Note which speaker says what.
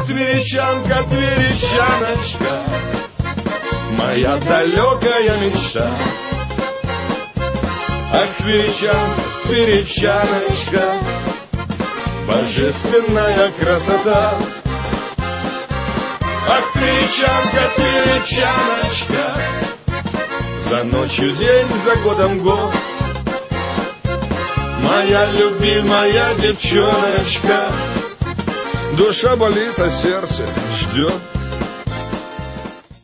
Speaker 1: Тверичанка, тверичаночка, моя далекая мечта. Ах, тверичанка, тверичаночка, божественная красота. Ах, тверичанка, тверичаночка, за ночью день, за годом год. Моя любимая девчоночка, душа болит, а сердце ждет.